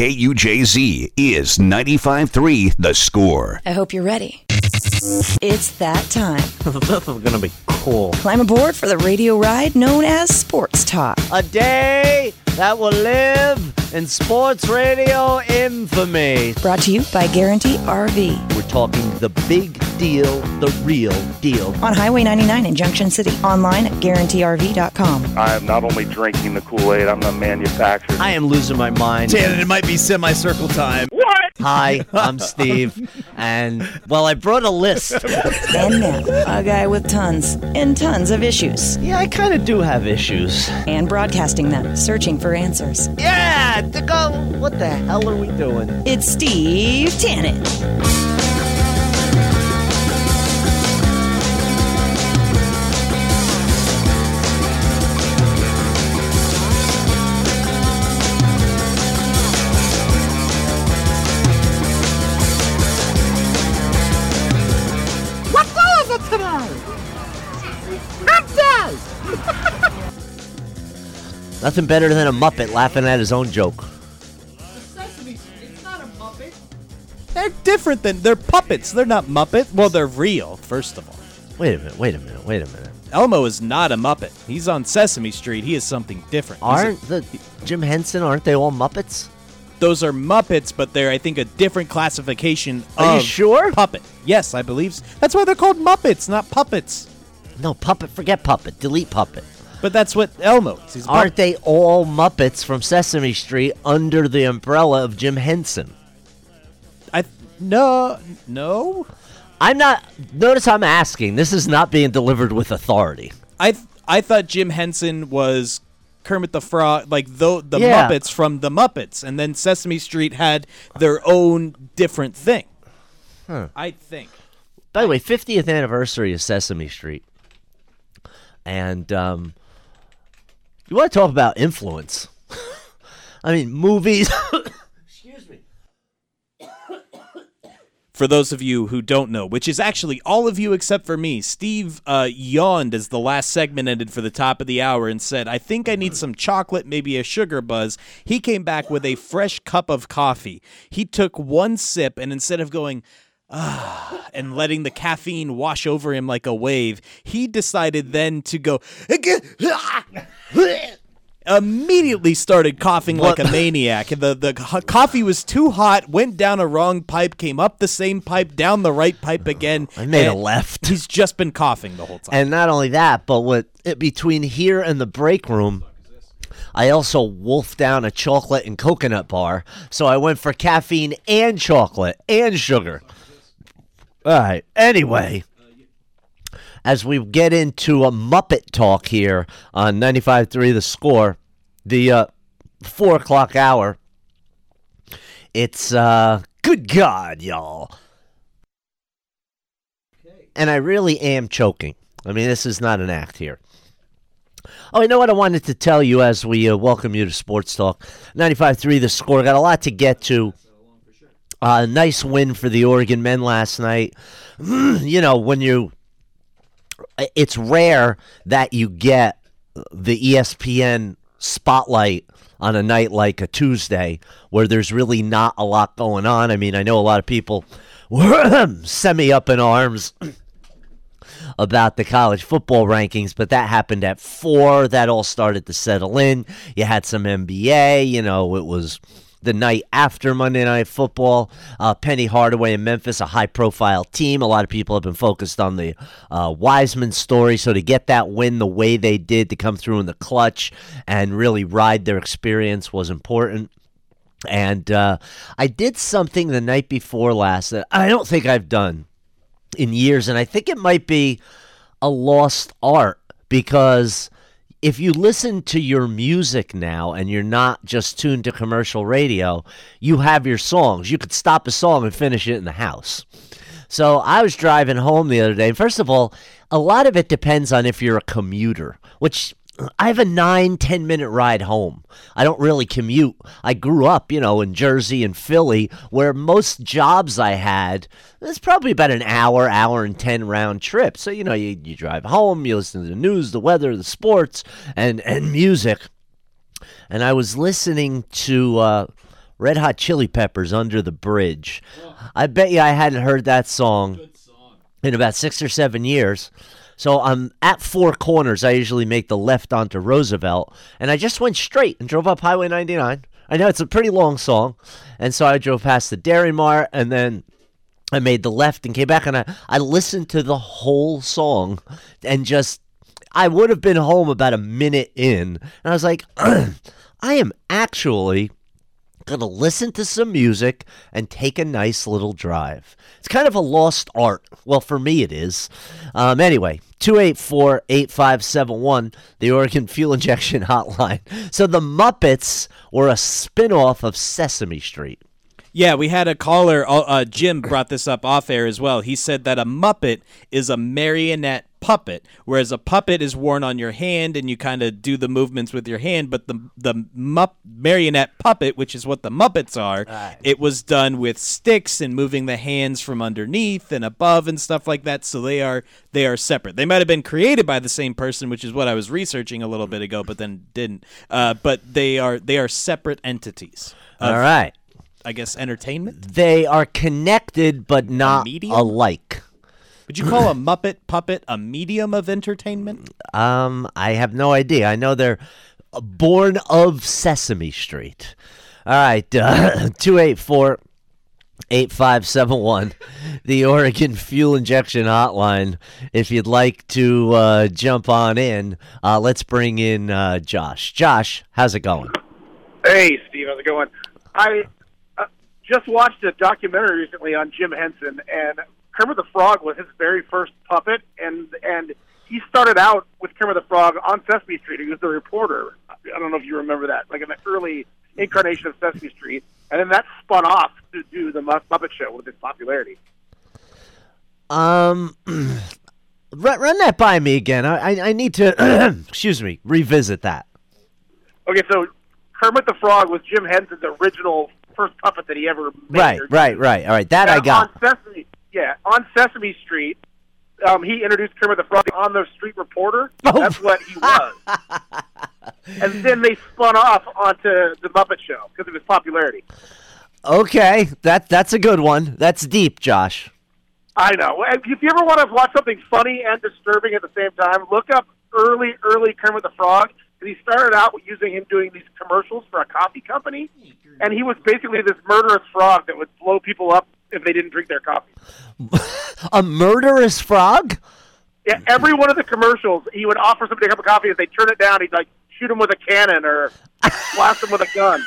KUJZ is 95.3 The Score. I hope you're ready. It's that time. This is going to be cool. Climb aboard for the radio ride known as Sports Talk. A day that will live in sports radio infamy. Brought to you by Guarantee RV. We're talking the big deal, the real deal. On Highway 99 in Junction City. Online at GuaranteeRV.com. I am not only drinking the Kool-Aid, I'm the manufacturer. I am losing my mind. Dan, it might be semicircle time. What? Hi, I'm Steve. And, well, I brought a list. And now, a guy with tons and tons of issues. Yeah, I kind of do have issues. And broadcasting them, searching for answers. Yeah, to go. What the hell are we doing? It's Steve Tannen. Nothing better than a Muppet laughing at his own joke. It's not a Muppet. They're different they're puppets. They're not Muppet. Well, they're real, first of all. Wait a minute. Elmo is not a Muppet. He's on Sesame Street. He is something different. Aren't they all Muppets? Those are Muppets, but they're, I think, a different classification Are you of sure? puppet. Yes, I believe so. That's why they're called Muppets, not puppets. No, puppet, forget puppet. Delete puppet. But that's what Elmo is. He's a Aren't puppet. they all Muppets from Sesame Street under the umbrella of Jim Henson? No. I'm not. Notice I'm asking. This is not being delivered with authority. I thought Jim Henson was Kermit the Frog, like the Yeah. Muppets from the Muppets, and then Sesame Street had their own different thing. I think. By the way, 50th anniversary of Sesame Street. And you want to talk about influence. I mean, movies. Excuse me. For those of you who don't know, which is actually all of you except for me, Steve yawned as the last segment ended for the top of the hour and said, I think I need some chocolate, maybe a sugar buzz. He came back with a fresh cup of coffee. He took one sip, and instead of going, and letting the caffeine wash over him like a wave, he decided then to go, immediately started coughing like a maniac. The coffee was too hot, went down a wrong pipe, came up the same pipe, down the right pipe again. I made a left. He's just been coughing the whole time. And not only that, but between here and the break room, I also wolfed down a chocolate and coconut bar. So I went for caffeine and chocolate and sugar. All right. Anyway, as we get into a Muppet talk here on 95.3 The Score, the 4 o'clock hour, it's, good God, y'all. And I really am choking. I mean, this is not an act here. Oh, you know what I wanted to tell you as we welcome you to Sports Talk. 95.3 The Score. Got a lot to get to. Nice win for the Oregon men last night. You know, it's rare that you get the ESPN spotlight on a night like a Tuesday where there's really not a lot going on. I mean, I know a lot of people were semi up in arms about the college football rankings, but that happened at 4. That all started to settle in. You had some NBA, you know, it was the night after Monday Night Football. Penny Hardaway in Memphis, a high-profile team. A lot of people have been focused on the Wiseman story, so to get that win the way they did, to come through in the clutch and really ride their experience was important. And I did something the night before last that I don't think I've done in years, and I think it might be a lost art, because if you listen to your music now and you're not just tuned to commercial radio, you have your songs. You could stop a song and finish it in the house. So I was driving home the other day, and first of all, a lot of it depends on if you're a commuter, which I have a 9-10 minute ride home. I don't really commute. I grew up, in Jersey and Philly, where most jobs I had, it's probably about an hour and 10 round trip. So, you drive home, you listen to the news, the weather, the sports, and music. And I was listening to Red Hot Chili Peppers, Under the Bridge. I bet you I hadn't heard that song in about 6 or 7 years. So I'm at Four Corners. I usually make the left onto Roosevelt, and I just went straight and drove up Highway 99. I know it's a pretty long song, and so I drove past the Dairy Mart, and then I made the left and came back, and I listened to the whole song, and I would have been home about a minute in, and I was like, I am actually going to listen to some music and take a nice little drive. It's kind of a lost art. Well, for me it is. Anyway, 284-8571, the Oregon Fuel Injection Hotline. So the Muppets were a spinoff of Sesame Street. Yeah, we had a caller, Jim brought this up off air as well. He said that a Muppet is a marionette puppet, whereas a puppet is worn on your hand and you kind of do the movements with your hand, but the marionette puppet, which is what the Muppets are, it was done with sticks and moving the hands from underneath and above and stuff like that, so they are separate. They might have been created by the same person, which is what I was researching a little bit ago, but then didn't. But they are separate entities. All right. I guess entertainment? They are connected but not alike. Would you call a Muppet puppet a medium of entertainment? I have no idea. I know they're born of Sesame Street. All right, 284-8571, the Oregon Fuel Injection Hotline. If you'd like to jump on in, let's bring in Josh. Josh, how's it going? Hey, Steve, how's it going? I just watched a documentary recently on Jim Henson, and Kermit the Frog was his very first puppet, and he started out with Kermit the Frog on Sesame Street. He was the reporter. I don't know if you remember that, like in the early incarnation of Sesame Street, and then that spun off to do the Muppet Show with its popularity. Run that by me again. I need to, excuse me, revisit that. Okay, so Kermit the Frog was Jim Henson's original first puppet that he ever made. Right. All right, that I got. On Sesame Street, he introduced Kermit the Frog on the Street Reporter. Oh. That's what he was. And then they spun off onto the Muppet Show because of his popularity. Okay, that's a good one. That's deep, Josh. I know. If you ever want to watch something funny and disturbing at the same time, look up early Kermit the Frog. He started out with using him doing these commercials for a coffee company, and he was basically this murderous frog that would blow people up if they didn't drink their coffee. A murderous frog? Yeah, every one of the commercials, he would offer somebody a cup of coffee. If they turn it down, he'd like shoot them with a cannon or blast them with a gun.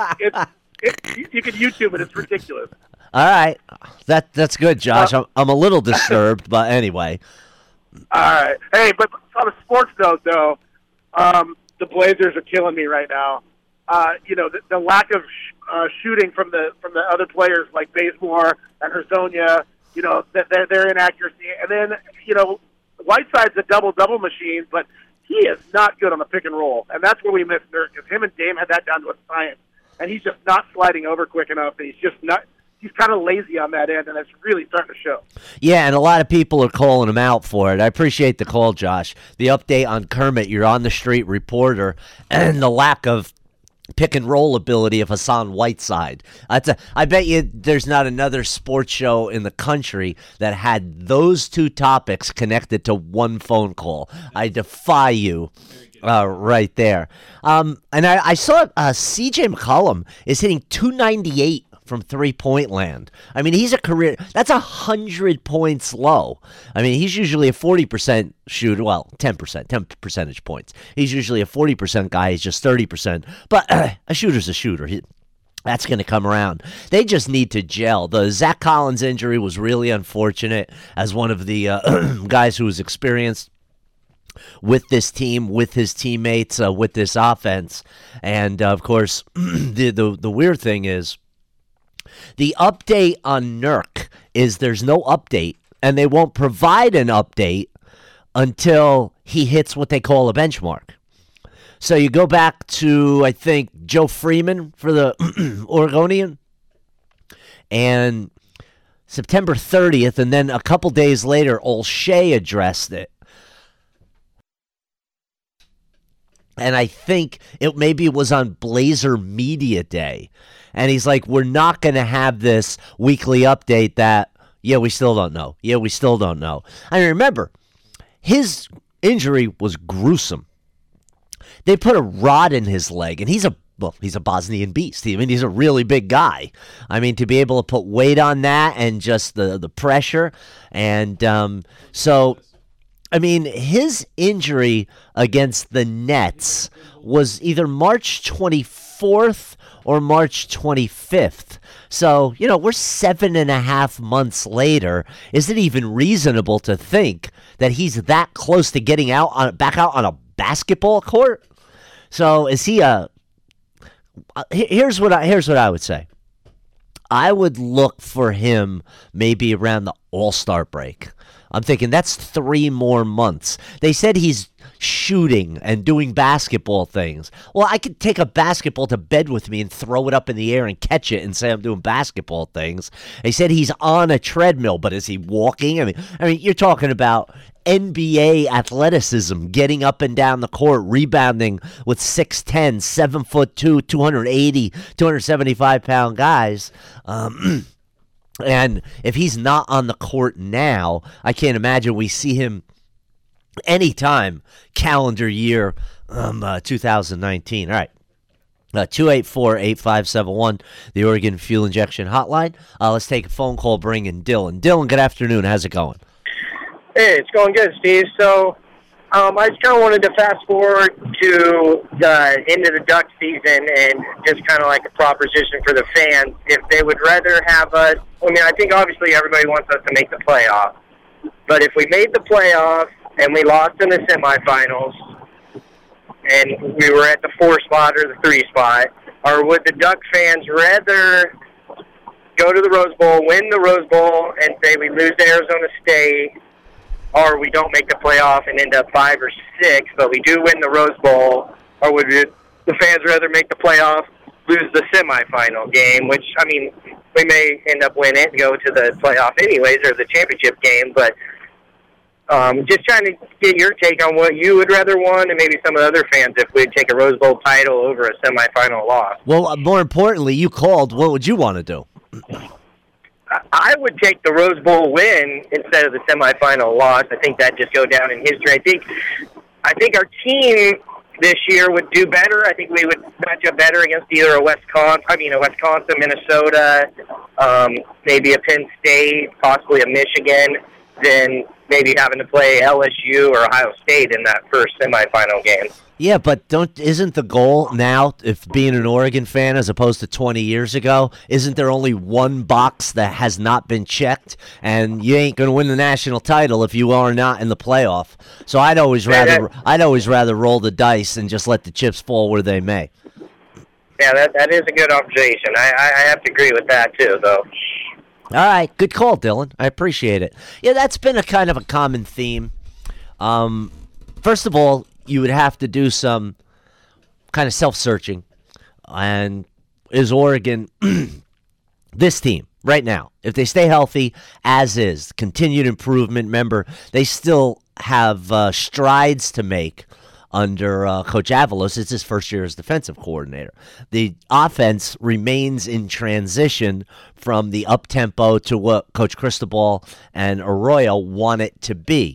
You can YouTube it. It's ridiculous. All right, that's good, Josh. I'm a little disturbed, but anyway. All right. Hey, but on a sports note, though, the Blazers are killing me right now. The lack of shooting from the other players like Bazemore and Hezonja, their inaccuracy. And then, Whiteside's a double-double machine, but he is not good on the pick and roll. And that's where we miss Nurk, because him and Dame had that down to a science. And he's just not sliding over quick enough, and he's kind of lazy on that end, and it's really starting to show. Yeah, and a lot of people are calling him out for it. I appreciate the call, Josh. The update on Kermit, you're on the Street Reporter, and the lack of pick-and-roll ability of Hassan Whiteside. I bet you there's not another sports show in the country that had those two topics connected to one phone call. I defy you. Right there. And I saw C.J. McCollum is hitting .298 from three-point land. I mean, he's that's 100 points low. I mean, he's usually a 40% shooter. Well, 10 percentage points. He's usually a 40% guy. He's just 30%. But a shooter's a shooter. That's going to come around. They just need to gel. The Zach Collins injury was really unfortunate as one of the guys who was experienced with this team, with his teammates, with this offense. And, of course, the weird thing is the update on Nurk is there's no update, and they won't provide an update until he hits what they call a benchmark. So you go back to, I think, Joe Freeman for the Oregonian, and September 30th, and then a couple days later, Olshey addressed it. And I think it was on Blazer Media Day. And he's like, we're not going to have this weekly update that, yeah, we still don't know. Yeah, we still don't know. I mean, remember, his injury was gruesome. They put a rod in his leg, and he's a Bosnian beast. I mean, he's a really big guy. I mean, to be able to put weight on that and just the pressure. And so, I mean, his injury against the Nets was either March 24th or March 25th. So, you know, we're 7.5 months later. Is it even reasonable to think that he's that close to getting back out on a basketball court? So is he here's what I would say. I would look for him maybe around the All-Star break. I'm thinking that's 3 more months. They said he's shooting and doing basketball things. Well, I could take a basketball to bed with me and throw it up in the air and catch it and say I'm doing basketball things. They said he's on a treadmill, but is he walking? I mean, you're talking about NBA athleticism, getting up and down the court, rebounding with 6'10", 7'2", 280, 275-pound guys. And if he's not on the court now, I can't imagine we see him anytime calendar year 2019. All right. 284-8571, the Oregon Fuel Injection Hotline. Let's take a phone call, bring in Dylan. Dylan, good afternoon. How's it going? Hey, it's going good, Steve. So I just kind of wanted to fast forward to the end of the duck season and just kind of like a proposition for the fans. If they would rather have us, I mean, I think obviously everybody wants us to make the playoffs. But if we made the playoffs and we lost in the semifinals and we were at the 4 spot or the 3 spot, or would the Duck fans rather go to the Rose Bowl, win the Rose Bowl, and say we lose to Arizona State, or we don't make the playoff and end up 5 or 6, but we do win the Rose Bowl, or would the fans rather make the playoff, lose the semifinal game, which, I mean, we may end up winning and go to the playoff anyways, or the championship game, but just trying to get your take on what you would rather want, and maybe some of the other fans if we'd take a Rose Bowl title over a semifinal loss. Well, more importantly, you called. What would you want to do? I would take the Rose Bowl win instead of the semifinal loss. I think that'd just go down in history. I think our team this year would do better. I think we would match up better against either a Wisconsin, Minnesota, maybe a Penn State, possibly a Michigan, than maybe having to play LSU or Ohio State in that first semifinal game. Yeah, but isn't the goal now, if being an Oregon fan as opposed to 20 years ago, isn't there only one box that has not been checked? And you ain't going to win the national title if you are not in the playoff. So I'd always rather roll the dice and just let the chips fall where they may. Yeah, that is a good observation. I have to agree with that too, though. All right, good call, Dylan. I appreciate it. Yeah, that's been a kind of a common theme. First of all, you would have to do some kind of self-searching. And is Oregon, this team, right now, if they stay healthy, as is, continued improvement, remember, they still have strides to make under Coach Avalos. It's his first year as defensive coordinator. The offense remains in transition from the up-tempo to what Coach Cristobal and Arroyo want it to be.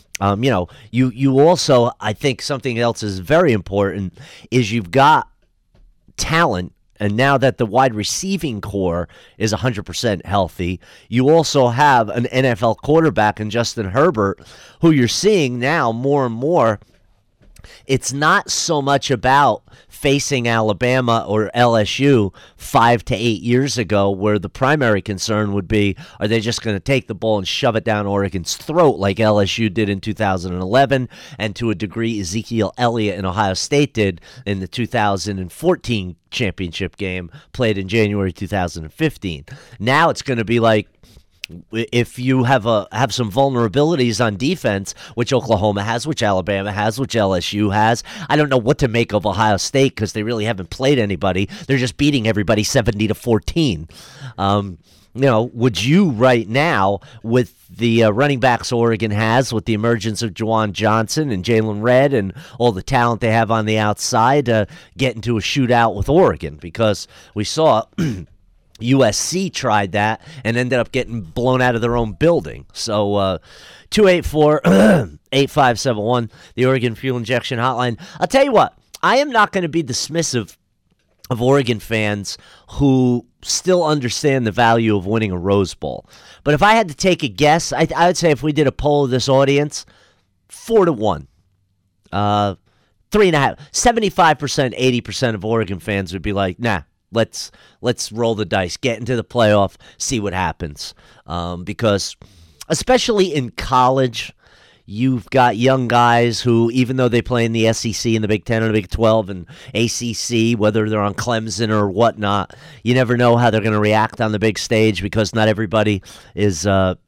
You also, I think something else is very important, is you've got talent, and now that the wide receiving core is 100% healthy, you also have an NFL quarterback in Justin Herbert, who you're seeing now more and more. It's not so much about facing Alabama or LSU 5 to 8 years ago, where the primary concern would be, are they just going to take the ball and shove it down Oregon's throat like LSU did in 2011, and to a degree Ezekiel Elliott and Ohio State did in the 2014 championship game played in January 2015. Now it's going to be like, if you have some vulnerabilities on defense, which Oklahoma has, which Alabama has, which LSU has, I don't know what to make of Ohio State because they really haven't played anybody. They're just beating everybody 70-14. Would you right now, with the running backs Oregon has, with the emergence of Juwan Johnson and Jalen Redd and all the talent they have on the outside, get into a shootout with Oregon? Because we saw USC tried that and ended up getting blown out of their own building. So 284-8571, the Oregon Fuel Injection Hotline. I'll tell you what, I am not going to be dismissive of Oregon fans who still understand the value of winning a Rose Bowl. But if I had to take a guess, I would say if we did a poll of this audience, 4-1. 3.5. 75%, 80% of Oregon fans would be like, nah, let's roll the dice, get into the playoff, see what happens. Because especially in college, you've got young guys who, even though they play in the SEC and the Big Ten and the Big 12 and ACC, whether they're on Clemson or whatnot, you never know how they're going to react on the big stage because not everybody is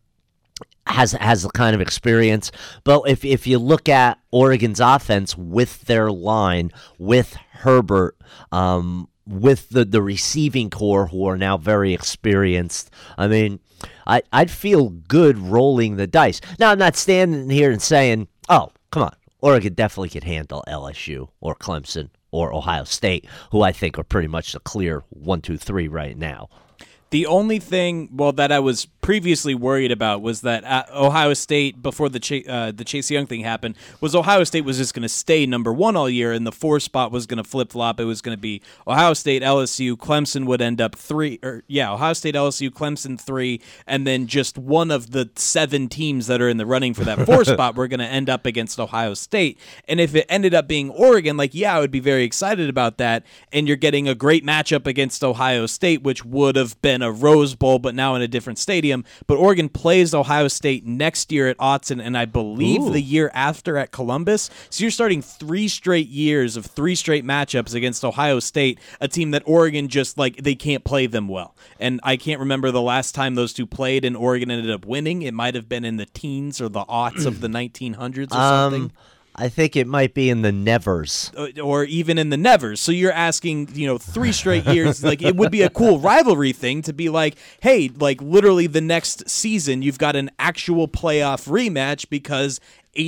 has the kind of experience. But if you look at Oregon's offense with their line, with Herbert, with the receiving core who are now very experienced, I mean, I'd feel good rolling the dice. Now, I'm not standing here and saying, oh, come on, Oregon definitely could handle LSU or Clemson or Ohio State, who I think are pretty much the clear 1, 2, 3 right now. The only thing, that I was previously worried about was that Ohio State, before the Chase Young thing happened, was Ohio State was just going to stay number 1 all year, and the 4 spot was going to flip-flop. It was going to be Ohio State, LSU, Clemson would end up 3, Ohio State, LSU, Clemson 3, and then just one of the 7 teams that are in the running for that 4 spot were going to end up against Ohio State. And if it ended up being Oregon, I would be very excited about that, and you're getting a great matchup against Ohio State, which would have been a Rose Bowl, but now in a different stadium. But Oregon plays Ohio State next year at Autzen, and I believe the year after at Columbus. So you're starting 3 straight years of 3 straight matchups against Ohio State, a team that Oregon just, they can't play them well. And I can't remember the last time those two played and Oregon ended up winning. It might have been in the teens or the aughts of the 1900s or something. I think it might be in the nevers. Or even in the nevers. So you're asking, 3 straight years. It would be a cool rivalry thing to be like, hey, literally the next season, you've got an actual playoff rematch because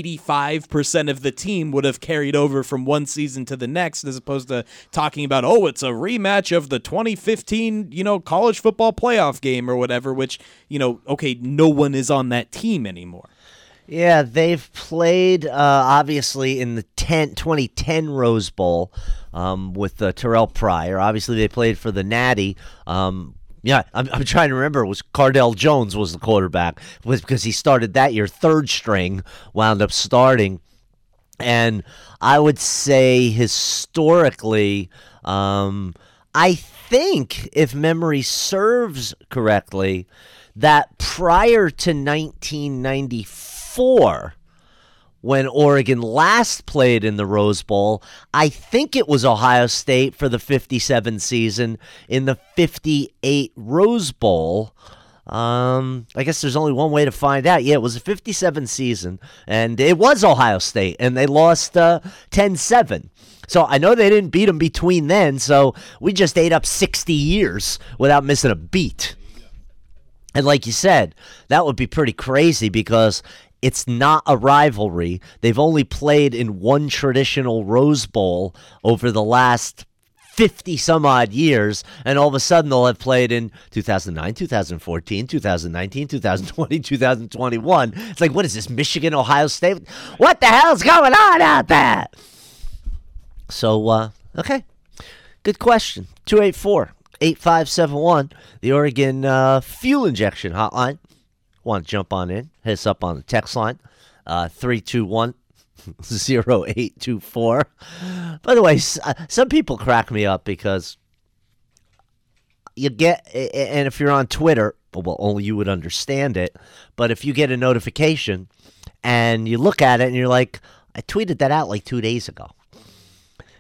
85% of the team would have carried over from one season to the next, as opposed to talking about, it's a rematch of the 2015, college football playoff game or whatever, which, no one is on that team anymore. Yeah, they've played, obviously, in the 2010 Rose Bowl with Terrell Pryor. Obviously, they played for the Natty. I'm trying to remember. It was Cardell Jones was the quarterback because he started that year. 3rd string, wound up starting. And I would say historically, I think, if memory serves correctly, that prior to 1994, when Oregon last played in the Rose Bowl, I think it was Ohio State for the 57 season in the 58 Rose Bowl. I guess there's only one way to find out. Yeah, it was a 57 season, and it was Ohio State, and they lost 10-7. So I know they didn't beat them between then, so we just ate up 60 years without missing a beat. And like you said, that would be pretty crazy because it's not a rivalry. They've only played in one traditional Rose Bowl over the last 50-some-odd years, and all of a sudden they'll have played in 2009, 2014, 2019, 2020, 2021. It's like, what is this, Michigan, Ohio State? What the hell's going on out there? So, okay. Good question. 284-8571, the Oregon Fuel Injection Hotline. Want to jump on in? Hit us up on the text line, 321-0824. By the way, some people crack me up because you get, and if you're on Twitter, well, only you would understand it, but if you get a notification and you look at it and you're like, I tweeted that out like 2 days ago.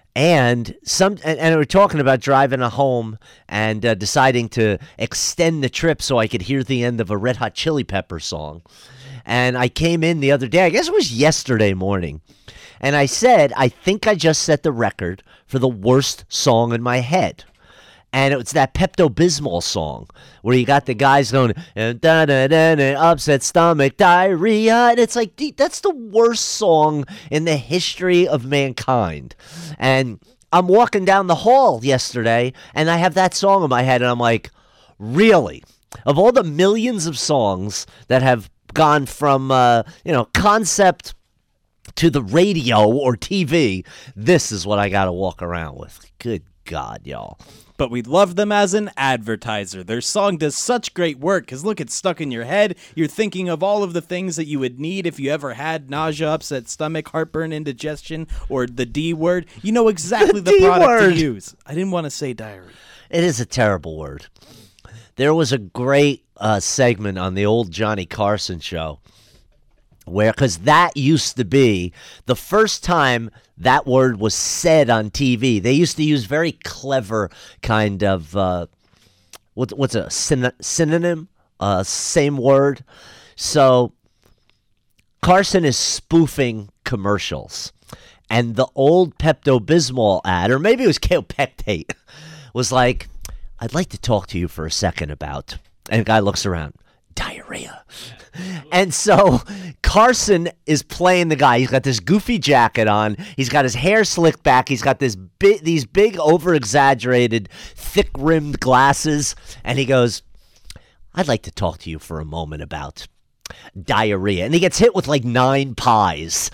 And we're talking about driving home and deciding to extend the trip so I could hear the end of a Red Hot Chili Pepper song. And I came in the other day, I guess it was yesterday morning, and I said, I think I just set the record for the worst song in my head. And it's that Pepto-Bismol song where you got the guys going, upset stomach, diarrhea. And it's like, that's the worst song in the history of mankind. And I'm walking down the hall yesterday, and I have that song in my head, and I'm like, really? Of all the millions of songs that have gone from, concept to the radio or TV, this is what I got to walk around with. Good God, y'all. But we love them as an advertiser. Their song does such great work because, look, it's stuck in your head. You're thinking of all of the things that you would need if you ever had nausea, upset stomach, heartburn, indigestion, or the D word. You know exactly the product to use. I didn't want to say diarrhea. It is a terrible word. There was a great segment on the old Johnny Carson show where, because that used to be the first time that word was said on TV. They used to use very clever kind of, what's a synonym? Same word. So Carson is spoofing commercials. And the old Pepto-Bismol ad, or maybe it was Kaopectate, was like, I'd like to talk to you for a second about, and the guy looks around, diarrhea. And so Carson is playing the guy. He's got this goofy jacket on. He's got his hair slicked back. He's got these big, over-exaggerated, thick-rimmed glasses. And he goes, I'd like to talk to you for a moment about diarrhea. And he gets hit with like 9 pies.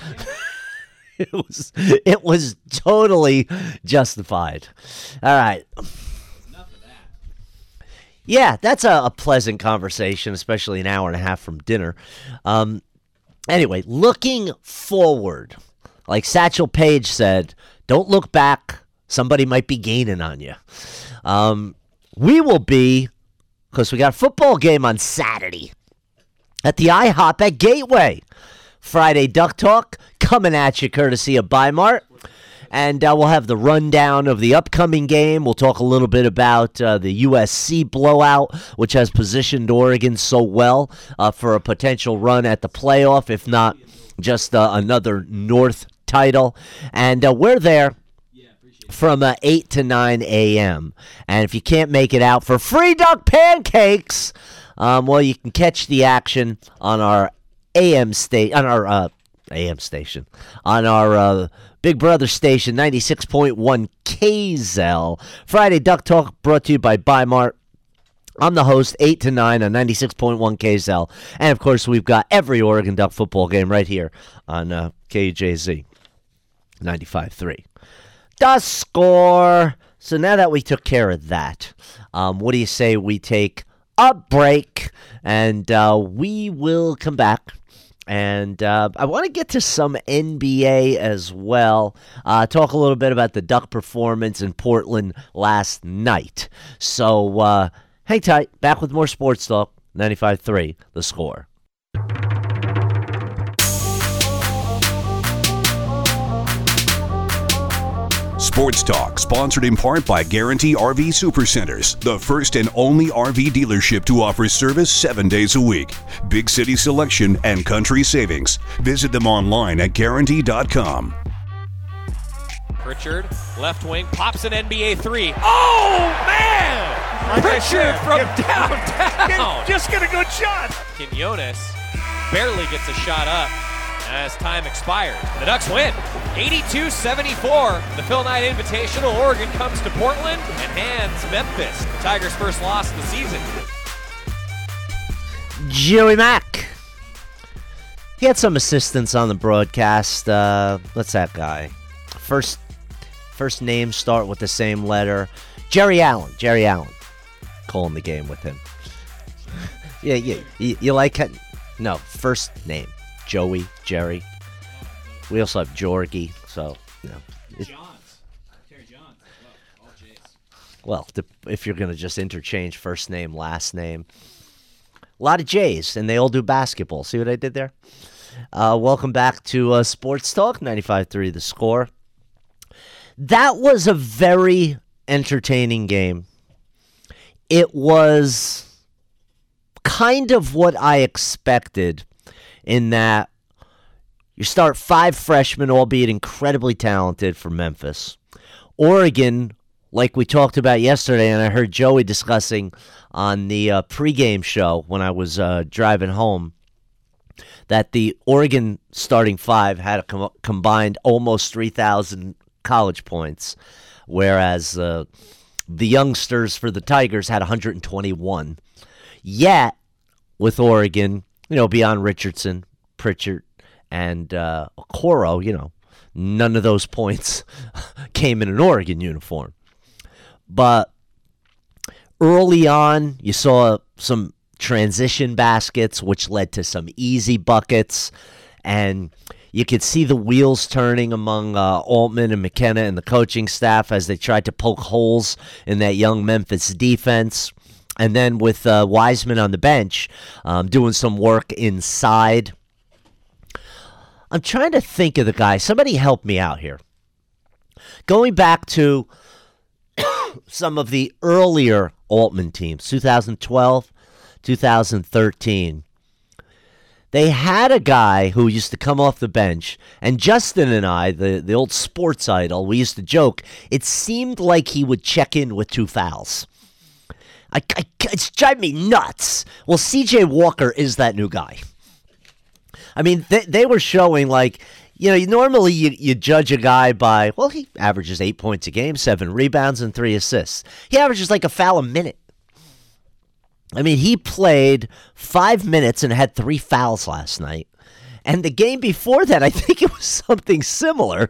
It was totally justified. All right. Yeah, that's a pleasant conversation, especially an hour and a half from dinner. Anyway, looking forward, like Satchel Paige said, don't look back. Somebody might be gaining on you. We will be, because we got a football game on Saturday at the IHOP at Gateway. Friday Duck Talk coming at you courtesy of Bi-Mart. And we'll have the rundown of the upcoming game. We'll talk a little bit about the USC blowout, which has positioned Oregon so well for a potential run at the playoff, if not just another North title. And we're there from 8 to 9 a.m. And if you can't make it out for free duck pancakes, well, you can catch the action on our AM station, on our Big Brother station, 96.1 KZEL. Friday Duck Talk brought to you by Bi-Mart. I'm the host, 8 to 9 on 96.1 KZEL. And, of course, we've got every Oregon Duck football game right here on KJZ 95.3. The Score. So now that we took care of that, what do you say we take a break? And we will come back. And I want to get to some NBA as well. Talk a little bit about the Duck performance in Portland last night. So hang tight. Back with more Sports Talk. 95.3, The Score. Sports Talk, sponsored in part by Guarantee RV Supercenters, the first and only RV dealership to offer service 7 days a week. Big city selection and country savings. Visit them online at Guarantee.com. Pritchard, left wing, pops an NBA three. Oh, man! Pritchard from downtown. Just get a good shot. Quinones barely gets a shot up as time expires. The Ducks win, 82-74. The Phil Knight Invitational. Oregon comes to Portland and hands Memphis the Tigers' first loss of the season. Joey Mack. He had some assistance on the broadcast. What's that guy? First name start with the same letter. Jerry Allen. Calling the game with him. Yeah. You like it? No, first name. Joey, Jerry. We also have Jorgie, so, you know. Terry Johns. All J's. Well, if you're going to just interchange first name, last name. A lot of J's, and they all do basketball. See what I did there? Welcome back to Sports Talk, 95.3 The Score. That was a very entertaining game. It was kind of what I expected in that you start 5 freshmen, albeit incredibly talented, for Memphis. Oregon, like we talked about yesterday, and I heard Joey discussing on the pregame show when I was driving home, that the Oregon starting 5 had a combined almost 3,000 college points, whereas the youngsters for the Tigers had 121. Yet, with Oregon, beyond Richardson, Pritchard, and Okoro, none of those points came in an Oregon uniform. But early on, you saw some transition baskets, which led to some easy buckets, and you could see the wheels turning among Altman and McKenna and the coaching staff as they tried to poke holes in that young Memphis defense. And then with Wiseman on the bench, doing some work inside. I'm trying to think of the guy. Somebody help me out here. Going back to some of the earlier Altman teams, 2012, 2013, they had a guy who used to come off the bench, and Justin and I, the old sports idol, we used to joke, it seemed like he would check in with 2 fouls. It's driving me nuts. Well, C.J. Walker is that new guy. I mean, they were showing, like, normally you judge a guy by, well, he averages 8 points a game, 7 rebounds, and 3 assists. He averages like a foul a minute. I mean, he played 5 minutes and had 3 fouls last night. And the game before that, I think it was something similar.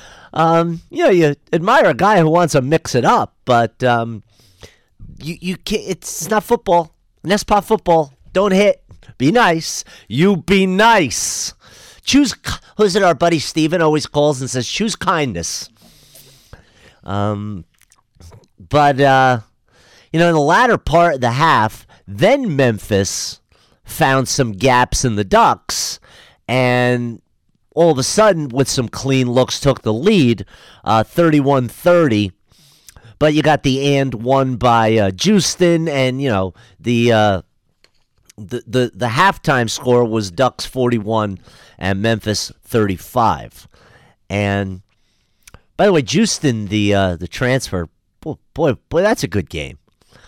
You admire a guy who wants to mix it up, but you can't, it's not football. Nespa football. Don't hit. Be nice. You be nice. Choose, who's it, our buddy Steven always calls and says, choose kindness. But in the latter part of the half, then Memphis found some gaps in the Ducks, and all of a sudden, with some clean looks, took the lead, 31-30. But you got the and one by Houston, and the halftime score was Ducks 41 and Memphis 35. And by the way, Houston, the transfer, boy, that's a good game.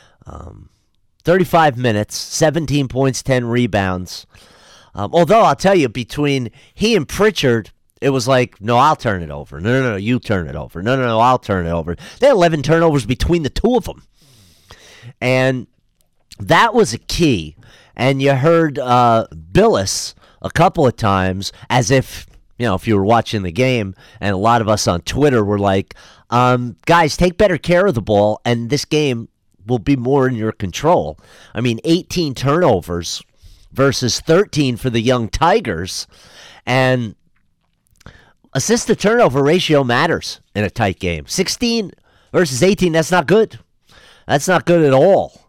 35 minutes, 17 points, 10 rebounds. Although I'll tell you, between he and Pritchard, it was like, no, I'll turn it over. No, you turn it over. No, I'll turn it over. They had 11 turnovers between the two of them. And that was a key. And you heard Billis a couple of times, as if, if you were watching the game, and a lot of us on Twitter were like, guys, take better care of the ball, and this game will be more in your control. I mean, 18 turnovers versus 13 for the young Tigers. And assist-to-turnover ratio matters in a tight game. 16 versus 18, that's not good. That's not good at all.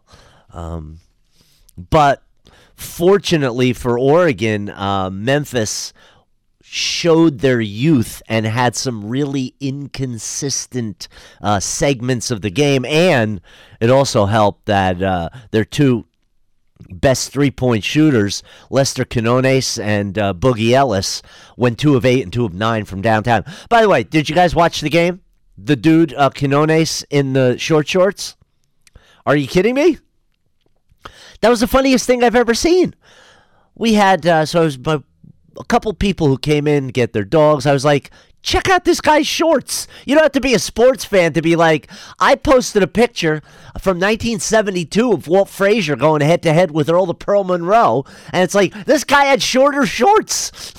But fortunately for Oregon, Memphis showed their youth and had some really inconsistent segments of the game. And it also helped that their 2 best 3-point shooters, Lester Quinones and Boogie Ellis, went 2 of 8 and 2 of 9 from downtown. By the way, did you guys watch the game? The dude, Quinones, in the short shorts? Are you kidding me? That was the funniest thing I've ever seen. We had, it was a couple people who came in to get their dogs. I was like, check out this guy's shorts. You don't have to be a sports fan to be like, I posted a picture from 1972 of Walt Frazier going head-to-head with Earl the Pearl Monroe, and it's like, this guy had shorter shorts.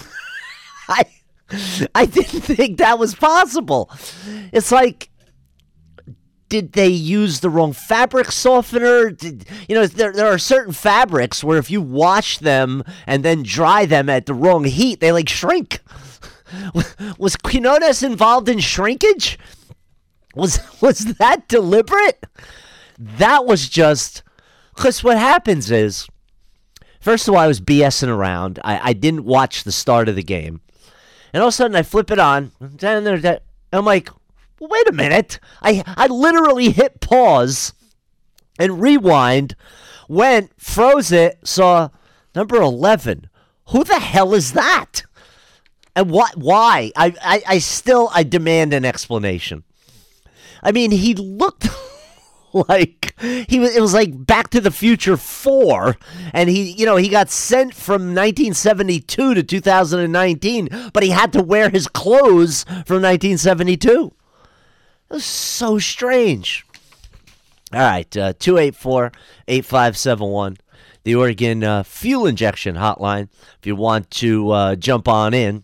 I didn't think that was possible. It's like, did they use the wrong fabric softener? There are certain fabrics where if you wash them and then dry them at the wrong heat, they shrink. Was Quinones involved in shrinkage? Was that deliberate? That was just, because what happens is, first of all, I was BSing around. I didn't watch the start of the game. And all of a sudden I flip it on, and I'm like, wait a minute. I literally hit pause and rewind, went, froze it, saw number 11. Who the hell is that? And what? Why? I demand an explanation. I mean, he looked like it was like Back to the Future 4, and he got sent from 1972 to 2019, but he had to wear his clothes from 1972. It was so strange. All right, 284-8571, the Oregon Fuel Injection Hotline. If you want to jump on in,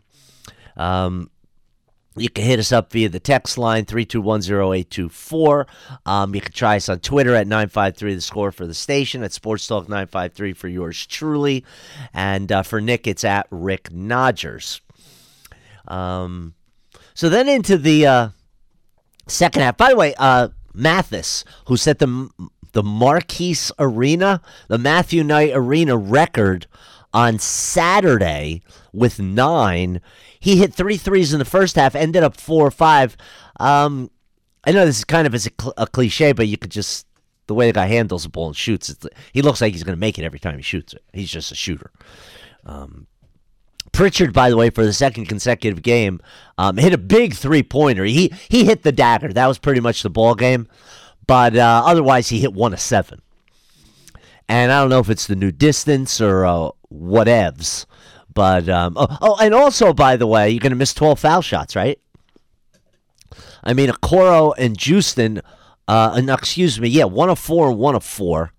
you can hit us up via the text line, 3210824. You can try us on Twitter at 953 The Score for the station, at Sports Talk 953 for yours truly. And for Nick, it's at Rick Nodgers. So then into the second half. By the way, Mathis, who set the Marquise Arena, the Matthew Knight Arena record on Saturday with 9. He hit 3 threes in the first half, ended up 4 or 5. I know this is kind of a cliche, but you could just, the way the guy handles the ball and shoots, he looks like he's going to make it every time he shoots it. He's just a shooter. Pritchard, by the way, for the second consecutive game, hit a big three-pointer. He hit the dagger. That was pretty much the ball game. But otherwise, he hit 1 of 7. And I don't know if it's the new distance or whatevs. But, and also, by the way, you're going to miss 12 foul shots, right? I mean, Okoro and Houston, 1 of 4 and 1 of 4.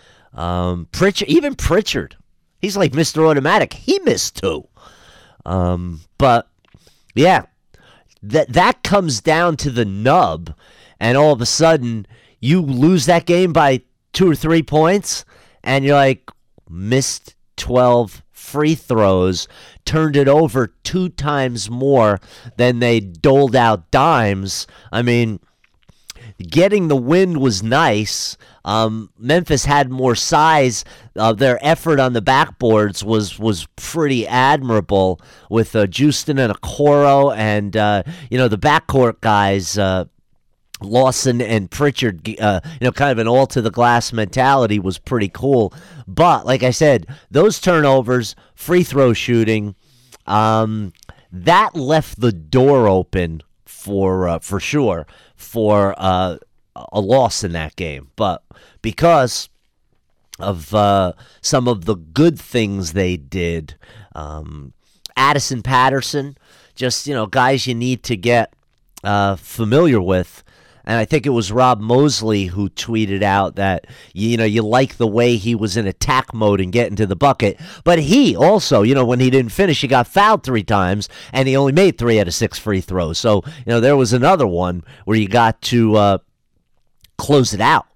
Pritchard, he's like Mr. Automatic. He missed 2. But, yeah, that comes down to the nub, and all of a sudden, you lose that game by 2 or 3 points, and you're like, missed 12 free throws, turned it over 2 times more than they doled out dimes. I mean, getting the win was nice. Memphis had more size. Their effort on the backboards was pretty admirable with Houston and Okoro and, the backcourt guys, Lawson and Pritchard, kind of an all-to-the-glass mentality was pretty cool. But, like I said, those turnovers, free throw shooting, that left the door open for sure for a loss in that game. But because of some of the good things they did, Addison Patterson, just, guys you need to get familiar with. And I think it was Rob Mosley who tweeted out that, you like the way he was in attack mode and getting to the bucket. But he also, when he didn't finish, he got fouled 3 times, and he only made 3 out of 6 free throws. So, there was another one where you got to close it out.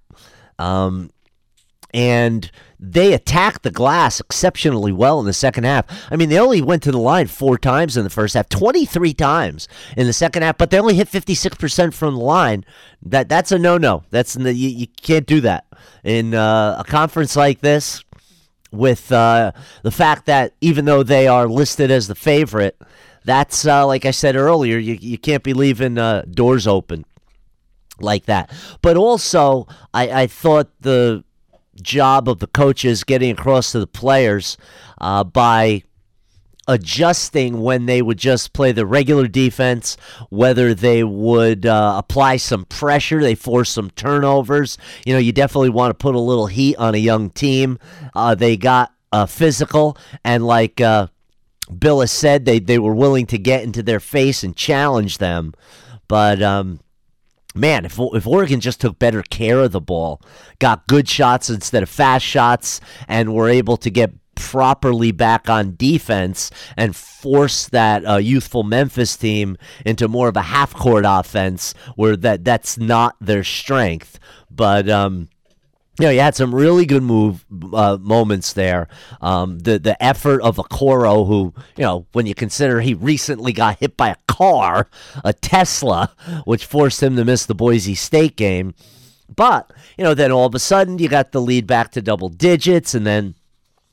And they attacked the glass exceptionally well in the second half. I mean, they only went to the line 4 times in the first half, 23 times in the second half, but they only hit 56% from the line. That's a no-no. You can't do that in a conference like this with the fact that even though they are listed as the favorite, that's like I said earlier, you can't be leaving doors open like that. But also, I thought the job of the coaches getting across to the players by adjusting when they would just play the regular defense, whether they would apply some pressure, they force some turnovers. You definitely want to put a little heat on a young team. They got physical, and like Bill has said, they were willing to get into their face and challenge them. But man, if Oregon just took better care of the ball, got good shots instead of fast shots, and were able to get properly back on defense and force that youthful Memphis team into more of a half-court offense where that's not their strength. But you had some really good moments there. The effort of Okoro, who, when you consider he recently got hit by a car, a Tesla, which forced him to miss the Boise State game. But, then all of a sudden you got the lead back to double digits, and then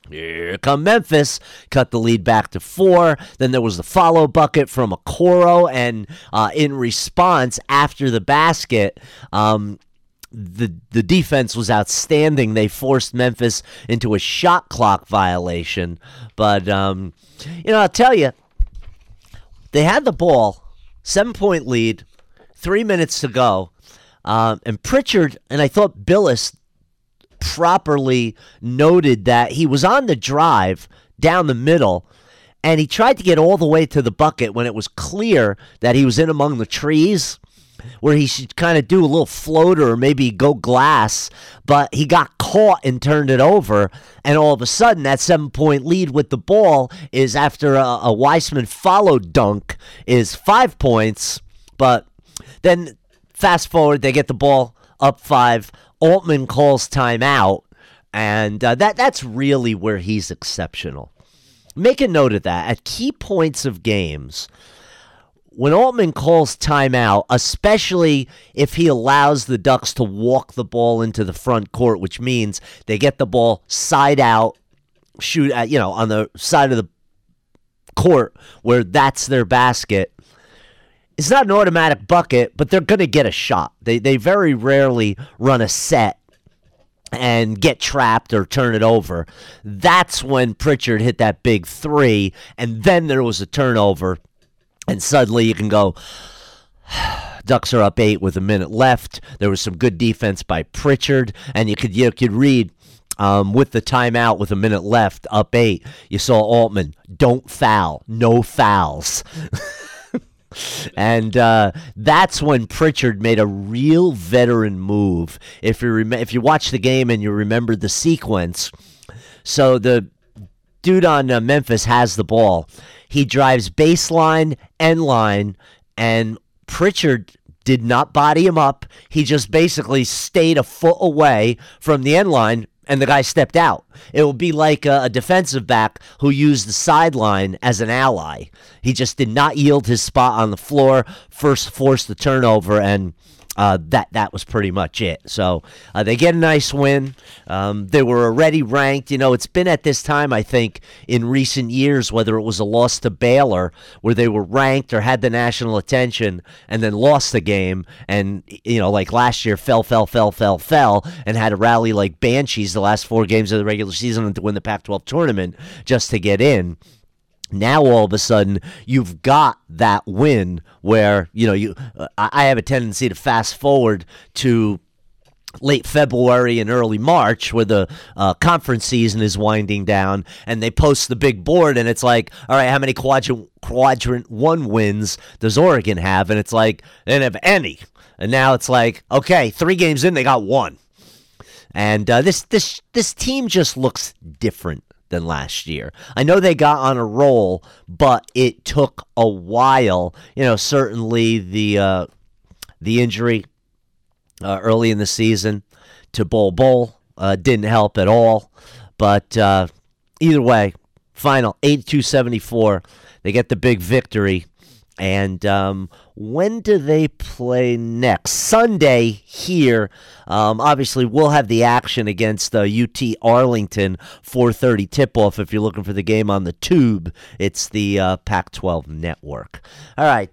here come Memphis, cut the lead back to 4. Then there was the follow bucket from Okoro, and in response, after the basket, the defense was outstanding. They forced Memphis into a shot clock violation. But, I'll tell you, they had the ball, 7-point lead, 3 minutes to go. And Pritchard, and I thought Billis properly noted that he was on the drive down the middle, and he tried to get all the way to the bucket when it was clear that he was in among the trees, where he should kind of do a little floater or maybe go glass, but he got caught and turned it over, and all of a sudden that 7-point lead with the ball is, after a Weissman follow dunk, is 5 points. But then fast forward, they get the ball up 5. Altman calls timeout, and that's really where he's exceptional. Make a note of that. At key points of games, when Altman calls timeout, especially if he allows the Ducks to walk the ball into the front court, which means they get the ball side out, shoot at, on the side of the court where that's their basket, it's not an automatic bucket, but they're going to get a shot. They very rarely run a set and get trapped or turn it over. That's when Pritchard hit that big 3, and then there was a turnover. And suddenly you can go, Ducks are up 8 with a minute left. There was some good defense by Pritchard, and you could read with the timeout with a minute left, up 8. You saw Altman, don't foul, no fouls. And that's when Pritchard made a real veteran move. If you watch the game and you remember the sequence, so the dude on Memphis has the ball. He drives baseline, end line, and Pritchard did not body him up. He just basically stayed a foot away from the end line, and the guy stepped out. It would be like a defensive back who used the sideline as an ally. He just did not yield his spot on the floor, first forced the turnover, and that was pretty much it. So they get a nice win. They were already ranked. It's been at this time, I think, in recent years, whether it was a loss to Baylor, where they were ranked or had the national attention and then lost the game, and, like last year, fell, and had to rally like banshees the last 4 games of the regular season to win the Pac-12 tournament just to get in. Now all of a sudden you've got that win where I have a tendency to fast forward to late February and early March, where the conference season is winding down, and they post the big board, and it's like, all right, how many quadrant 1 wins does Oregon have? And it's like, they didn't have any. And now it's like, okay, 3 games in, they got 1. And this team just looks different than last year. I know they got on a roll, but it took a while. Certainly the injury early in the season to Bol didn't help at all. But either way, final 82-74. They get the big victory. And when do they play next? Sunday here. Obviously, we'll have the action against UT Arlington, 4:30 tip-off. If you're looking for the game on the tube, it's the Pac-12 network. All right,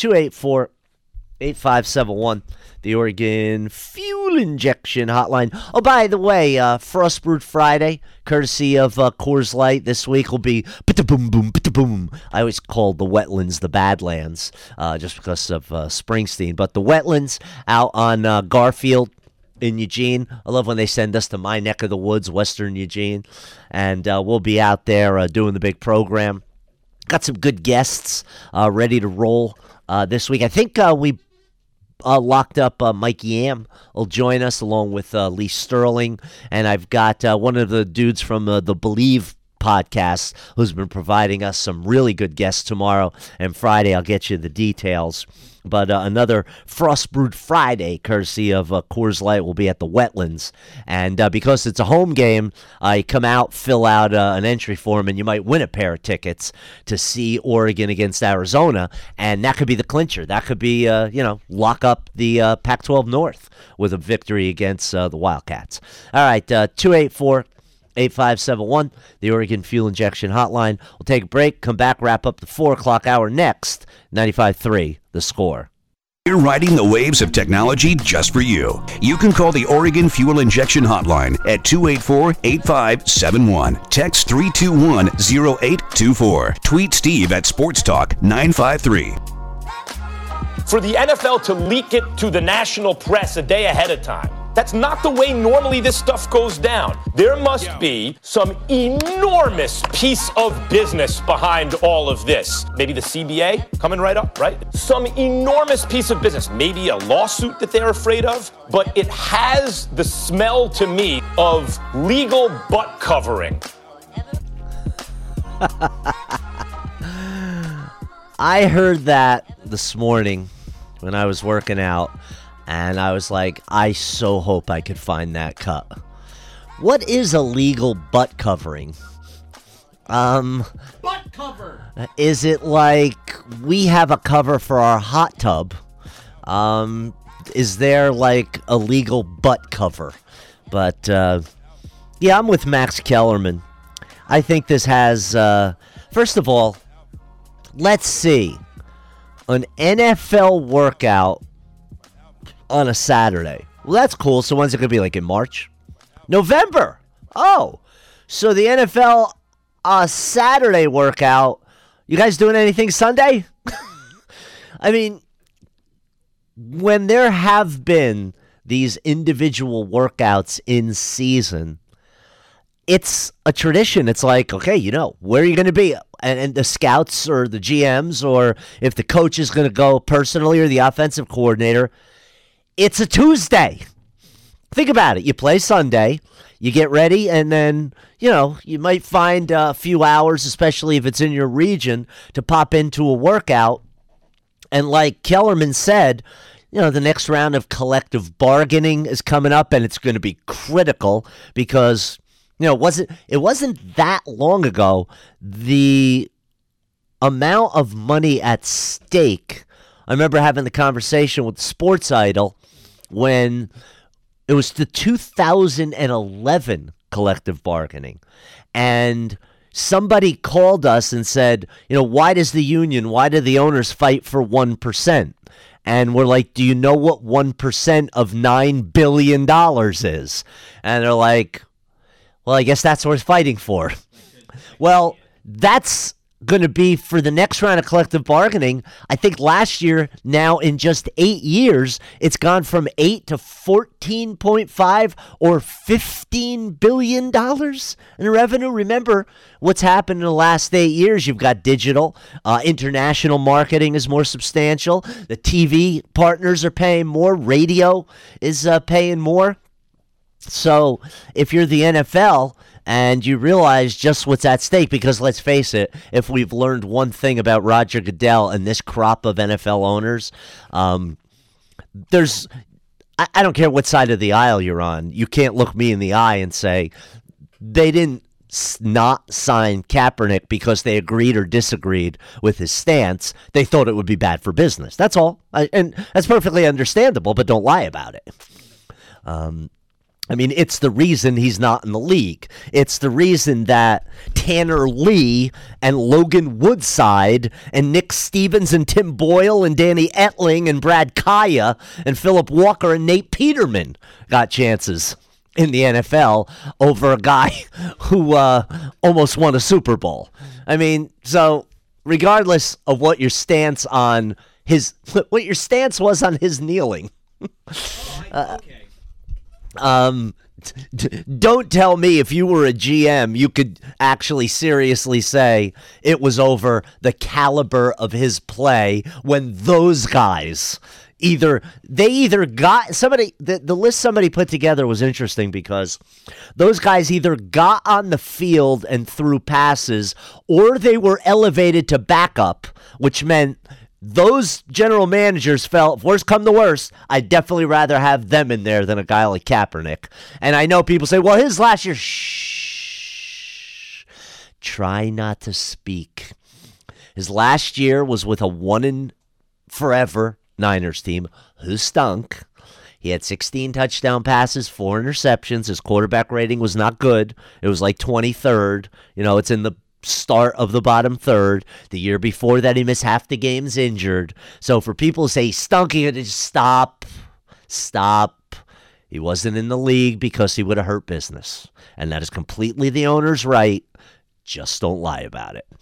284-8571, the Oregon Fuel Injection Hotline. Oh, by the way, Frost Brewed Friday, courtesy of Coors Light, this week will be boom, boom, boom. I always call the wetlands the Badlands, just because of Springsteen. But the wetlands out on Garfield in Eugene. I love when they send us to my neck of the woods, Western Eugene. And we'll be out there doing the big program. Got some good guests ready to roll this week. I think we locked up Mike Yam will join us along with Lee Sterling. And I've got one of the dudes from the Believe podcast who's been providing us some really good guests tomorrow and Friday. I'll get you the details. But another Frost Brewed Friday, courtesy of Coors Light, will be at the Wetlands. And because it's a home game, I come out, fill out an entry form, and you might win a pair of tickets to see Oregon against Arizona. And that could be the clincher. That could be, lock up the Pac-12 North with a victory against the Wildcats. All right, 8571, the Oregon Fuel Injection Hotline. We'll take a break, come back, wrap up the 4 o'clock hour next. 95.3, The Score. You're riding the waves of technology just for you. You can call the Oregon Fuel Injection Hotline at 284-8571. Text 321-0824. Tweet Steve at Sports Talk 953. For the NFL to leak it to the national press a day ahead of time, that's not the way normally this stuff goes down. There must be some enormous piece of business behind all of this. Maybe the CBA coming right up, right? Some enormous piece of business. Maybe a lawsuit that they're afraid of. But it has the smell to me of legal butt covering. I heard that this morning when I was working out. And I was like, I so hope I could find that cut. What is a legal butt covering? Butt cover! Is it like we have a cover for our hot tub? Is there like a legal butt cover? But, yeah, I'm with Max Kellerman. I think this has, first of all, let's see. An NFL workout on a Saturday. Well, that's cool. So when's it going to be, like in March? November. Oh, so the NFL Saturday workout. You guys doing anything Sunday? I mean, when there have been these individual workouts in season, it's a tradition. It's like, okay, you know, where are you going to be? And the scouts or the GMs, or if the coach is going to go personally or the offensive coordinator, it's a Tuesday. Think about it. You play Sunday, you get ready, and then, you know, you might find a few hours, especially if it's in your region, to pop into a workout. And like Kellerman said, you know, the next round of collective bargaining is coming up, and it's going to be critical because, you know, it wasn't that long ago, the amount of money at stake. I remember having the conversation with Sports Idol when it was the 2011 collective bargaining. And somebody called us and said, you know, why do the owners fight for 1%? And we're like, do you know what 1% of $9 billion is? And they're like, well, I guess that's what we're fighting for. Well, that's going to be for the next round of collective bargaining. I think last year, now in just 8 years, it's gone from 8 to 14.5 or $15 billion in revenue. Remember what's happened in the last 8 years. You've got digital, international marketing is more substantial. The TV partners are paying more. Radio is paying more. So if you're the NFL and you realize just what's at stake, because let's face it, if we've learned one thing about Roger Goodell and this crop of NFL owners, I don't care what side of the aisle you're on. You can't look me in the eye and say they didn't not sign Kaepernick because they agreed or disagreed with his stance. They thought it would be bad for business. That's all. And that's perfectly understandable, but don't lie about it. I mean, it's the reason he's not in the league. It's the reason that Tanner Lee and Logan Woodside and Nick Stevens and Tim Boyle and Danny Etling and Brad Kaya and Philip Walker and Nate Peterman got chances in the NFL over a guy who almost won a Super Bowl. I mean, so regardless of what your stance on what your stance was on his kneeling. Don't tell me if you were a GM, you could actually seriously say it was over the caliber of his play when those guys either got somebody, the list somebody put together was interesting because those guys either got on the field and threw passes or they were elevated to backup, which meant those general managers felt, if worst come to worst, I'd definitely rather have them in there than a guy like Kaepernick. And I know people say, well, his last year, shh, try not to speak. His last year was with a one and forever Niners team who stunk. He had 16 touchdown passes, 4 interceptions. His quarterback rating was not good. It was like 23rd. It's in the start of the bottom third. The year before that, he missed half the games injured. So for people to say he stunk, he had to just stop. He wasn't in the league because he would have hurt business. And that is completely the owner's right. Just don't lie about it.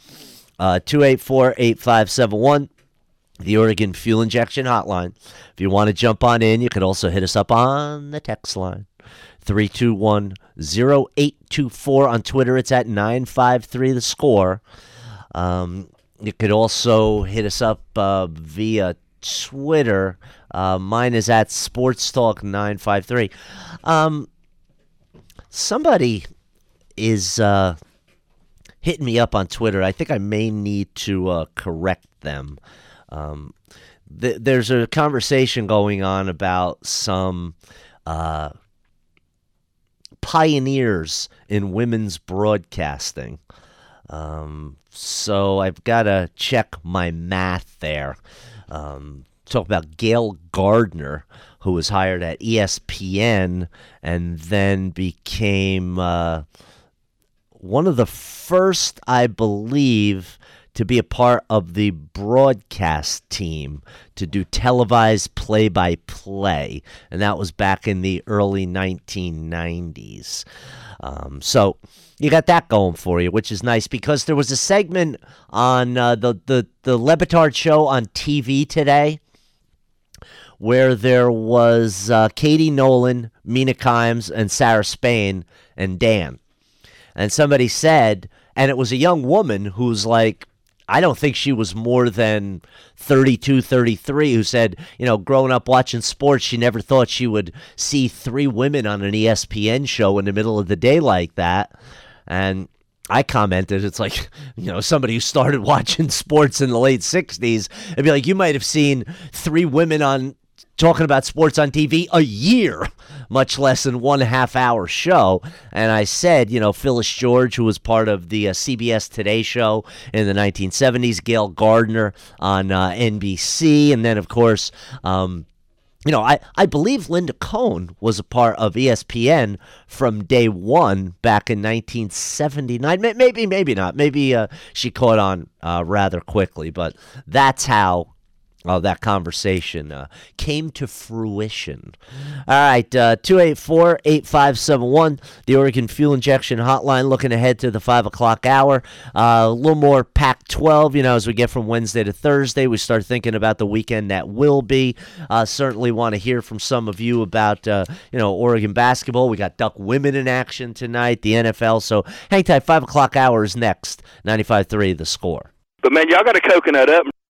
284-8571, the Oregon Fuel Injection Hotline. If you want to jump on in, you could also hit us up on the text line. 321-0824 on Twitter. It's at 953 the score. You could also hit us up via Twitter. Mine is at Sports Talk 953. Somebody is hitting me up on Twitter. I think I may need to correct them. There's a conversation going on about some pioneers in women's broadcasting. So I've got to check my math there. Talk about Gail Gardner, who was hired at ESPN and then became one of the first, I believe, to be a part of the broadcast team to do televised play-by-play, and that was back in the early 1990s. So you got that going for you, which is nice, because there was a segment on the Le Batard show on TV today where there was Katie Nolan, Mina Kimes, and Sarah Spain, and Dan. And somebody said, and it was a young woman who's like, I don't think she was more than 32, 33, who said, growing up watching sports, she never thought she would see 3 women on an ESPN show in the middle of the day like that. And I commented, it's like, somebody who started watching sports in the late 60s, it'd be like, you might have seen 3 women on talking about sports on TV a year, much less than 1.5 hour show. And I said, Phyllis George, who was part of the CBS Today show in the 1970s, Gail Gardner on NBC, and then, of course, I believe Linda Cohn was a part of ESPN from day one back in 1979. Maybe not. Maybe she caught on rather quickly, but that's how that conversation came to fruition. All right, 284-8571, the Oregon Fuel Injection Hotline, looking ahead to the 5 o'clock hour. A little more Pac-12, as we get from Wednesday to Thursday. We start thinking about the weekend that will be. Certainly want to hear from some of you about, Oregon basketball. We got Duck women in action tonight, the NFL. So hang tight, 5 o'clock hour is next. 95.3 The Score. But, man, y'all got to coconut up